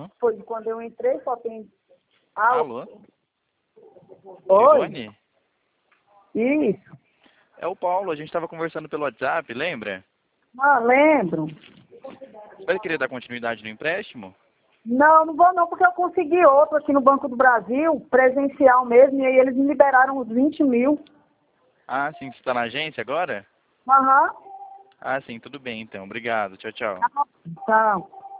Foi de quando eu entrei, só tem... Alô? Oi? Ivone? Isso. É o Paulo, a gente estava conversando pelo WhatsApp, lembra? Ah, lembro. Você vai querer dar continuidade no empréstimo? Não, não vou não, porque eu consegui outro aqui no Banco do Brasil, presencial mesmo, e aí eles me liberaram os 20 mil. Ah, sim, você está na agência agora? Aham. Ah, sim, tudo bem então. Obrigado. Tchau, tchau. Tchau.